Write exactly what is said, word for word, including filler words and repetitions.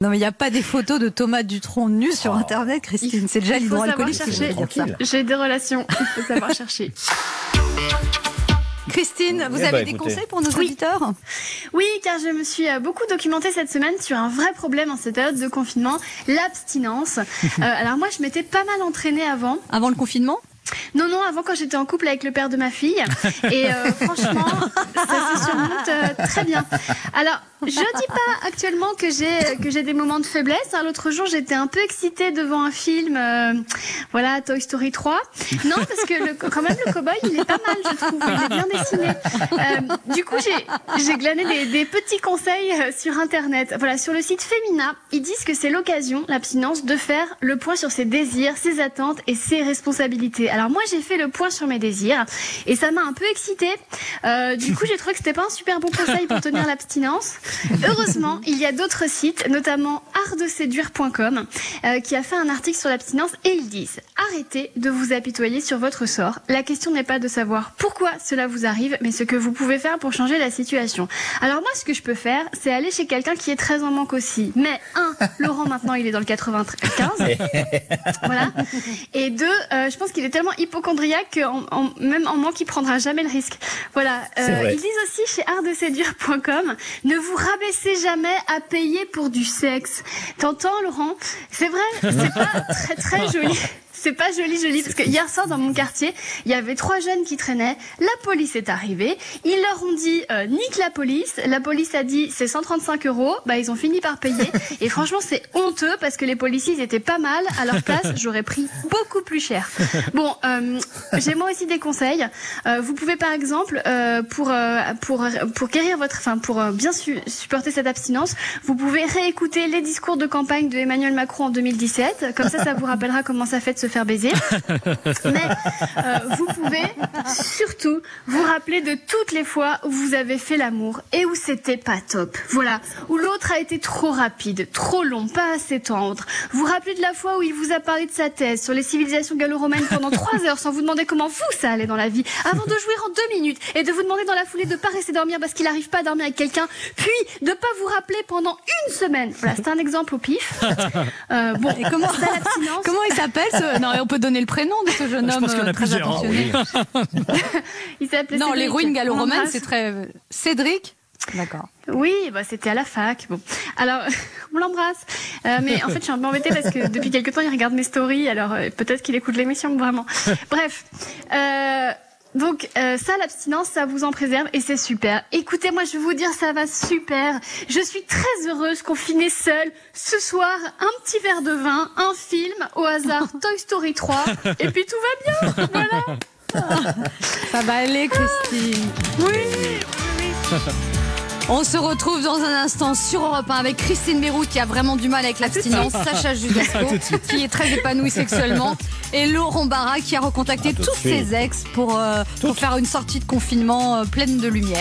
Non mais il n'y a pas des photos de Thomas Dutronc nu sur internet, Christine. C'est déjà l'hydroalcoolique. J'ai des relations, il faut savoir chercher. Christine, vous eh avez bah, des écoutez. conseils pour nos Oui. auditeurs? Oui, car je me suis beaucoup documentée cette semaine sur un vrai problème en cette période de confinement, l'abstinence. euh, alors moi, je m'étais pas mal entraînée avant. Avant le confinement? Non, non, avant quand j'étais en couple avec le père de ma fille. Et euh, franchement, ça se surmonte euh, très bien. Alors, je dis pas actuellement que j'ai que j'ai des moments de faiblesse. Hein, l'autre jour, j'étais un peu excitée devant un film, euh, voilà, Toy Story trois. Non, parce que le, quand même le cow-boy, il est pas mal, je trouve. Il est bien dessiné. Euh, du coup, j'ai j'ai glané des, des petits conseils euh, sur Internet. Voilà, sur le site Femina, ils disent que c'est l'occasion, l'abstinence, de faire le point sur ses désirs, ses attentes et ses responsabilités. Alors moi, j'ai fait le point sur mes désirs et ça m'a un peu excitée. Euh, du coup, j'ai trouvé que c'était pas un super bon conseil pour tenir l'abstinence. Heureusement, il y a d'autres sites, notamment art de séduire point com, euh, qui a fait un article sur l'abstinence et ils disent « Arrêtez de vous apitoyer sur votre sort. La question n'est pas de savoir pourquoi cela vous arrive, mais ce que vous pouvez faire pour changer la situation. » Alors moi, ce que je peux faire, c'est aller chez quelqu'un qui est très en manque aussi. Mais un, Laurent, maintenant, il est dans le quatre-vingt-quinze. Voilà. Et deux, euh, je pense qu'il est tellement hypochondriaque que en, en, même en manque, il prendra jamais le risque. Voilà. Euh, ils disent aussi chez art de séduire point com, ne vous rabaissez jamais à payer pour du sexe. T'entends, Laurent? C'est vrai, c'est pas très très joli. C'est pas joli, joli, parce que hier soir, dans mon quartier, il y avait trois jeunes qui traînaient. La police est arrivée. Ils leur ont dit, euh, nique la police. La police a dit, c'est cent trente-cinq euros. Bah, ils ont fini par payer. Et franchement, c'est honteux parce que les policiers, ils étaient pas mal. À leur place, j'aurais pris beaucoup plus cher. Bon, euh, j'ai moi aussi des conseils. Euh, vous pouvez, par exemple, euh, pour, euh, pour, pour guérir votre, enfin, pour euh, bien su supporter cette abstinence, vous pouvez réécouter les discours de campagne de Emmanuel Macron en deux mille dix-sept. Comme ça, ça vous rappellera comment ça fait de se faire baiser. Mais euh, vous pouvez surtout vous rappeler de toutes les fois où vous avez fait l'amour et où c'était pas top. Voilà. Où l'autre a été trop rapide, trop long, pas assez tendre. Vous vous rappelez de la fois où il vous a parlé de sa thèse sur les civilisations gallo-romaines pendant trois heures sans vous demander comment vous ça allait dans la vie, avant de jouir en deux minutes et de vous demander dans la foulée de pas rester dormir parce qu'il n'arrive pas à dormir avec quelqu'un, puis de pas vous rappeler pendant une semaine. Voilà, c'est un exemple au pif. Euh, bon, et comment, comment il s'appelle ce... Non, on peut donner le prénom de ce jeune Je homme pense qu'il y en a euh, très plusieurs, attentionné. oui. Il s'appelait Non, Cédric. l'héroïne gallo-romaine, On c'est très... Cédric. D'accord. Oui, bah c'était à la fac. Bon, alors on l'embrasse. Euh, mais en fait, je suis un peu embêtée parce que depuis quelque temps, il regarde mes stories. Alors euh, peut-être qu'il écoute l'émission, vraiment. Bref. Euh, Donc euh, ça, l'abstinence, ça vous en préserve et c'est super. Écoutez, moi je vais vous dire, ça va super. Je suis très heureuse confinée seule. Ce soir, un petit verre de vin, un film, au hasard Toy Story trois, et puis tout va bien. Voilà. Ça va aller, Christine. Oui, oui, oui. On se retrouve dans un instant sur Europe un avec Christine Béroux qui a vraiment du mal avec l'abstinence, Sacha Judasco qui est très épanouie sexuellement et Laurent Barra qui a recontacté tous ses ex pour, euh, pour faire une sortie de confinement euh, pleine de lumière.